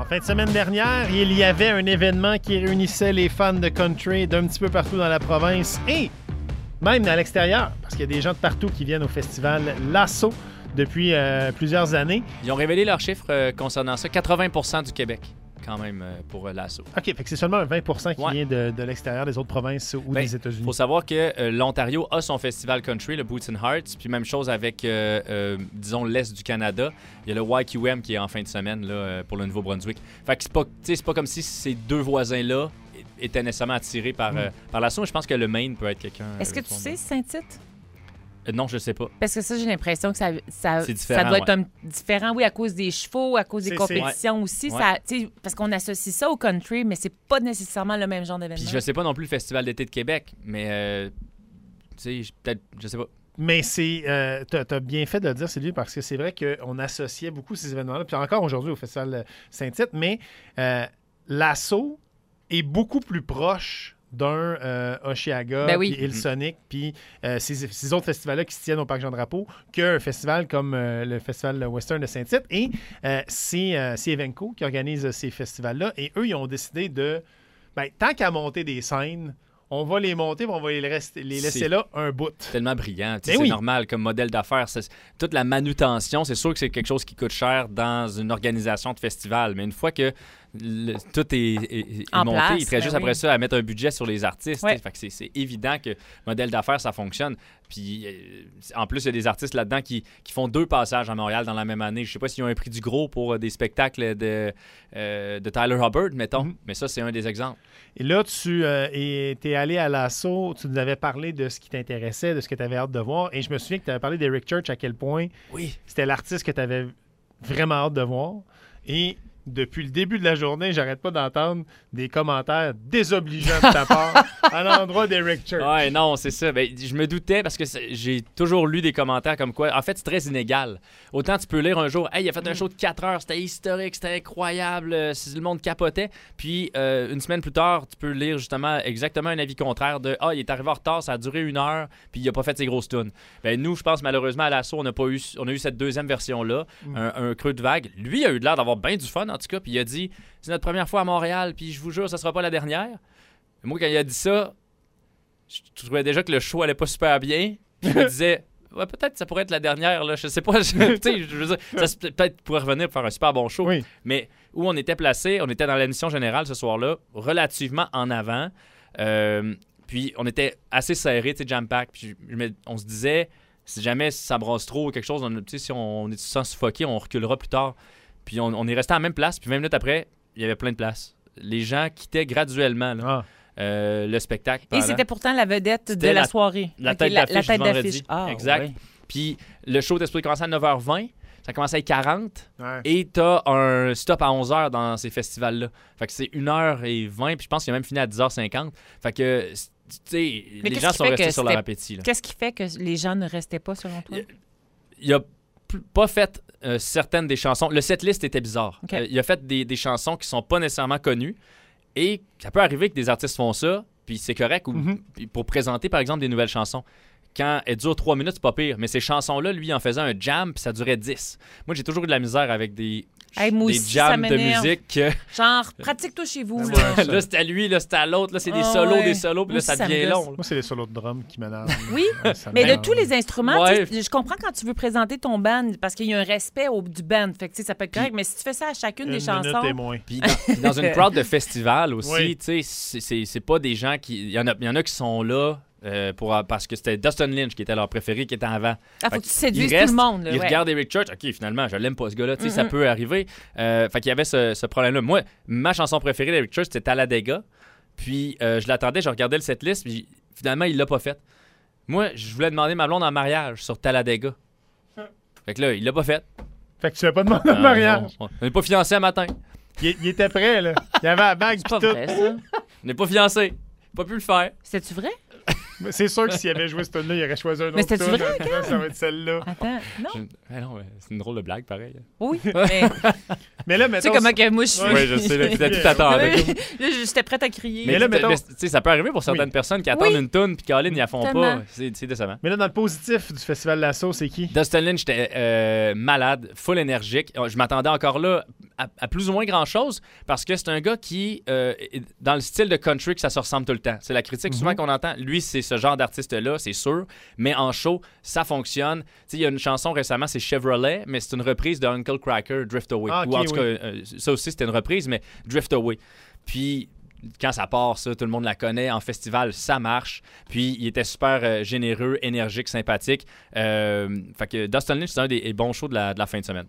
Fin de semaine dernière, il y avait un événement qui réunissait les fans de country d'un petit peu partout dans la province et même à l'extérieur, parce qu'il y a des gens de partout qui viennent au festival Lasso depuis plusieurs années. Ils ont révélé leurs chiffres concernant ça. 80% du Québec, quand même, pour Lasso. OK, fait que c'est seulement un 20% qui vient de l'extérieur des autres provinces ou des États-Unis. Il faut savoir que l'Ontario a son festival country, le Boots and Hearts, puis même chose avec, disons, l'Est du Canada. Il y a le YQM qui est en fin de semaine là, pour le Nouveau-Brunswick. Fait que c'est pas comme si ces deux voisins-là étaient nécessairement attirés par Lasso. Je pense que le Maine peut être quelqu'un... Est-ce que tu sais Saint-Tite? Non, je sais pas. Parce que ça, j'ai l'impression que ça différent, doit être différent, oui, à cause des chevaux, à cause des compétitions aussi. Ouais. Parce qu'on associe ça au country, mais c'est pas nécessairement le même genre d'événement. Puis je sais pas non plus le Festival d'été de Québec, mais tu sais, peut-être, je sais pas. Mais t'as bien fait de le dire, Sylvie, parce que c'est vrai qu'on associait beaucoup ces événements-là, puis encore aujourd'hui au Festival Saint-Tite, mais Lasso est beaucoup plus proche d'un Osheaga, puis Hillsonic, puis ces autres festivals-là qui se tiennent au Parc Jean-Drapeau, qu'un festival comme le Festival Western de Saint-Tite. Et c'est Evenco qui organise ces festivals-là. Et eux, ils ont décidé de, tant qu'à monter des scènes, on va les monter, on va les laisser là un bout. Tellement brillant. C'est normal comme modèle d'affaires. Toute la manutention, c'est sûr que c'est quelque chose qui coûte cher dans une organisation de festival. Mais une fois que tout est monté, il te reste juste après ça à mettre un budget sur les artistes. Fait que c'est évident que modèle d'affaires, ça fonctionne. Puis en plus, il y a des artistes là-dedans qui font 2 passages à Montréal dans la même année. Je sais pas s'ils ont un prix du gros pour des spectacles de Tyler Hubbard, mettons. Mais ça, c'est un des exemples. Et là, tu es allé à Lasso, tu nous avais parlé de ce qui t'intéressait, de ce que tu avais hâte de voir. Et je me souviens que tu avais parlé d'Eric Church, à quel point c'était l'artiste que tu avais vraiment hâte de voir. Et depuis le début de la journée, j'arrête pas d'entendre des commentaires désobligeants de ta part à l'endroit d'Eric Church. Ouais, non, c'est ça. Je me doutais parce que j'ai toujours lu des commentaires comme quoi. En fait, c'est très inégal. Autant tu peux lire un jour, hey, il a fait un show de 4 heures, c'était historique, c'était incroyable, le monde capotait. Puis une semaine plus tard, tu peux lire justement exactement un avis contraire de il est arrivé en retard, ça a duré 1 heure, puis il a pas fait ses grosses tunes. Nous, je pense malheureusement à Lasso, on a eu cette deuxième version-là, un creux de vague. Lui a eu l'air d'avoir bien du fun en tout cas, puis il a dit c'est notre première fois à Montréal, puis je vous jure, ça sera pas la dernière. Moi, quand il a dit ça, je trouvais déjà que le show allait pas super bien. Puis je me disais, peut-être que ça pourrait être la dernière, là. Je sais pas. Je veux dire, ça peut-être pourrait revenir pour faire un super bon show. Oui. Mais où on était placé, on était dans l'émission générale ce soir-là, relativement en avant. Puis on était assez serré, tu sais, jam-pack. Puis on se disait, si jamais ça brasse trop ou quelque chose, si on est sans suffoquer, on reculera plus tard. Puis on est resté à la même place. Puis 20 minutes après, il y avait plein de places. Les gens quittaient graduellement le spectacle. Et c'était pourtant la vedette de la soirée. La tête d'affiche. Exact. Ouais. Puis le show était supposé commencer à 9h20. Ça commençait à 40. Ouais. Et t'as un stop à 11h dans ces festivals-là. Fait que c'est 1h20. Puis je pense qu'il a même fini à 10h50. Fait que, tu sais, les gens sont restés sur leur appétit. Là. Qu'est-ce qui fait que les gens ne restaient pas, selon toi? Il a pas fait certaines des chansons. Le setlist était bizarre. Okay. Il a fait des chansons qui sont pas nécessairement connues. Et ça peut arriver que des artistes font ça, puis c'est correct, pour présenter, par exemple, des nouvelles chansons. Quand elles durent 3 minutes, c'est pas pire. Mais ces chansons-là, lui, il en faisait un jam, puis ça durait 10. Moi, j'ai toujours eu de la misère avec des jams de musique. Genre, pratique-toi chez vous. Là, c'était à lui, là, c'était à l'autre. Là, c'est des solos, puis là, ça devient long. Moi, c'est les solos de drum qui m'énervent. Oui, mais de tous les instruments, je comprends quand tu veux présenter ton band, parce qu'il y a un respect du band. Fait que, ça peut être correct, mais si tu fais ça à chacune des chansons... Puis dans une crowd de festival aussi, tu sais, c'est pas des gens qui... Il y en a qui sont là... parce que c'était Dustin Lynch qui était leur préféré, qui était avant. Faut que tu séduises tout le monde. Ils regardent Eric Church. OK, finalement, je l'aime pas, ce gars-là. Ça peut arriver. Fait qu'il y avait ce problème-là. Moi, ma chanson préférée d'Eric Church, c'était Talladega. Puis, je l'attendais, je regardais le setlist, puis finalement, il l'a pas fait. Moi, je voulais demander ma blonde en mariage sur Talladega. Fait que là, il l'a pas fait. Fait que tu l'as pas demandé en mariage. On n'est pas fiancés un matin. Il était prêt, là. Il y avait la bague. C'est pas vrai, ça. On n'est pas fiancés. Pas pu le faire. C'est-tu vrai? C'est sûr que s'il avait joué ce tune-là, il aurait choisi un autre. Mais c'était vrai, ça va être celle-là. Attends, non. Non, c'est une drôle de blague, pareil. Oui, mais là, mettons... Tu sais comment que moi, je suis... Oui, je sais, là, tu tout attendais. J'étais prête à crier. Mais là, mettons... Tu sais, ça peut arriver pour certaines personnes qui attendent une toune puis Caroline, ils la font pas. C'est décevant. Mais là, dans le positif du Festival Lasso, c'est qui? Dustin Lynch, j'étais malade, full énergique. Je m'attendais encore là à plus ou moins grand-chose parce que c'est un gars qui, dans le style de country, que ça se ressemble tout le temps. C'est la critique souvent qu'on entend. Lui, c'est ce genre d'artiste-là, c'est sûr, mais en show, ça fonctionne. Il y a une chanson récemment, c'est Chevrolet, mais c'est une reprise de Uncle Cracker, Drift Away. Ou en tout cas, ça aussi, c'était une reprise, mais Drift Away. Puis, quand ça part, ça, tout le monde la connaît. En festival, ça marche. Puis, il était super généreux, énergique, sympathique. Fait que Dustin Lynch, c'est un des bons shows de la fin de semaine.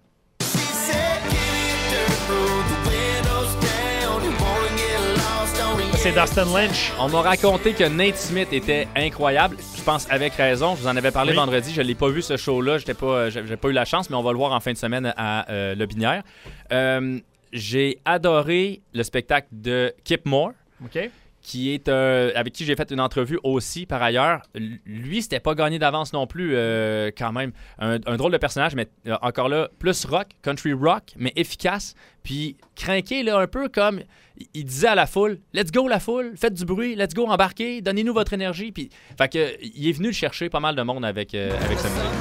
C'est Dustin Lynch. On m'a raconté que Nate Smith était incroyable. Je pense avec raison. Je vous en avais parlé vendredi. Je ne l'ai pas vu, ce show-là. J'ai pas eu la chance, mais on va le voir en fin de semaine à Le Binière. J'ai adoré le spectacle de Kip Moore. OK. Qui est avec qui j'ai fait une entrevue aussi par ailleurs. Lui, c'était pas gagné d'avance non plus quand même. Un drôle de personnage, mais encore là, plus rock, country rock, mais efficace. Puis crinqué là, un peu comme il disait à la foule, « Let's go la foule, faites du bruit, let's go, embarquez, donnez-nous votre énergie. » Puis, fait que, il est venu le chercher pas mal de monde avec sa musique.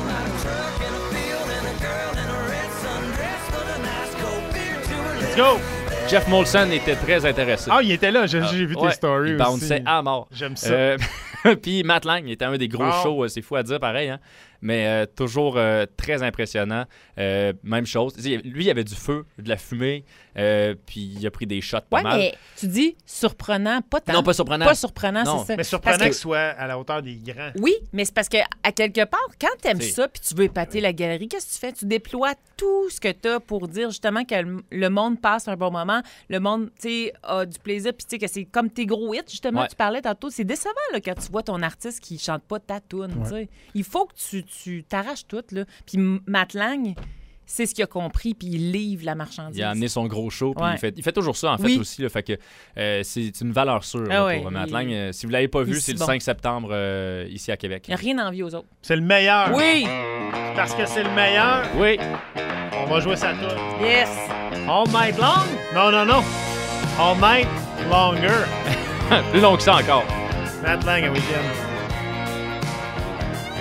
Let's go! Jeff Molson était très intéressé. Ah, il était là, j'ai vu tes stories il aussi. bounçait à mort. J'aime ça. Puis Matt Lang, il était un des gros shows, c'est fou à dire pareil, hein? Mais toujours très impressionnant. Même chose. Lui, il avait du feu, de la fumée, puis il a pris des shots pas mal. Mais tu dis surprenant, pas tant. Non, pas surprenant. Pas surprenant, non. c'est ça. Mais surprenant qu'il soit à la hauteur des grands. Oui, mais c'est parce que à quelque part, quand t'aimes ça puis tu veux épater la galerie, qu'est-ce que tu fais? Tu déploies tout ce que t'as pour dire justement que le monde passe un bon moment, le monde, tu sais, a du plaisir, puis tu sais que c'est comme tes gros hits, justement, tu parlais tantôt. C'est décevant, là, quand tu vois ton artiste qui chante pas ta toune, tu sais. Il faut que tu t'arraches tout, là. Puis Matt Lang, c'est ce qu'il a compris, puis il livre la marchandise. Il a amené son gros show, puis il fait toujours ça, en fait, aussi. Là, fait que c'est une valeur sûre pour Matt Lang. Si vous ne l'avez pas vu, c'est le 5 septembre ici à Québec. Il n'y a rien d'envie aux autres. C'est le meilleur. Oui! Parce que c'est le meilleur. Oui. On va jouer ça tout. Yes! All night long? Non. All night longer. Plus long que ça encore. Matt Lang, un week-end.